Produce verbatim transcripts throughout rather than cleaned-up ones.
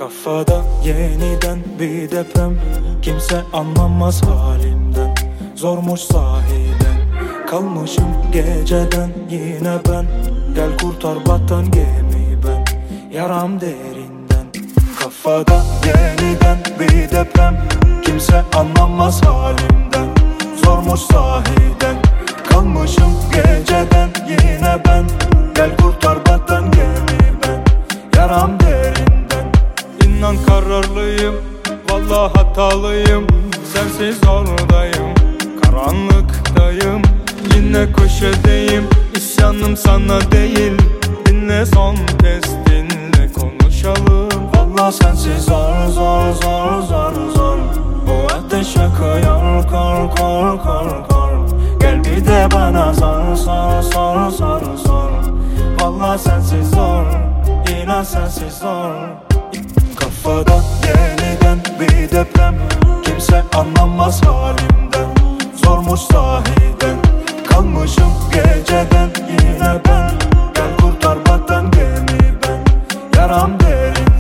Kafada yeniden bir deprem, kimse anlamaz halimden. Zormuş sahiden, kalmışım geceden yine ben. Gel kurtar batan gemi ben, yaram derinden. Kafada yeniden bir deprem, kimse anlamaz halimden. Zormuş sahiden, kalmışım geceden yine ben. Gel kurtar batan gemi ben, yaram derinden. İnan kararlıyım, vallahi hatalıyım. Sensiz oradayım, karanlıktayım. Yine köşedeyim, isyanım sana değil. Dinle son kez, dinle konuşalım. Vallahi sensiz zor zor zor zor zor. Bu ateş yakıyor kor kor kor kor. Gel bir de bana sor sor sor sor sor. Vallahi sensiz zor, inan sensiz zor. Kafada yeniden bir deprem, kimse anlamaz halimden. Zormuş sahiden, kalmışım geceden yine ben. Gel kurtar batan gemi ben, yaram derinden.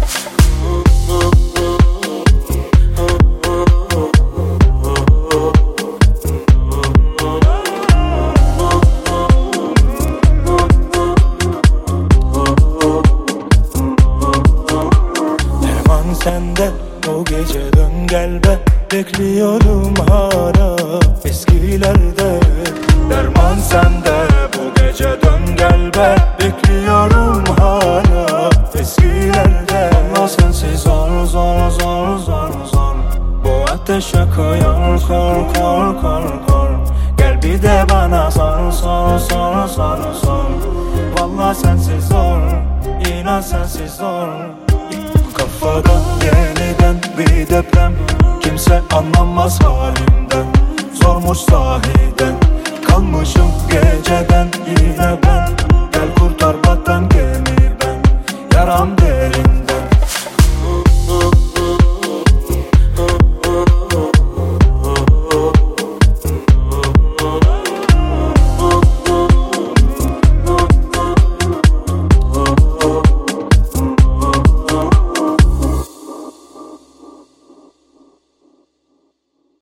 Sende bu gece dön gel be, bekliyorum hala eskilerde. Derman sende bu gece dön gel be, bekliyorum hala eskilerde. Ama sensiz zor zor zor zor zor. Bu ateş yakıyor kor kor kor kor. Gel bir de bana sor sor sor sor sor. Vallahi sensiz zor, inan sensiz zor. Kafada yeniden bir deprem, kimse anlamaz halimden. Zormuş sahil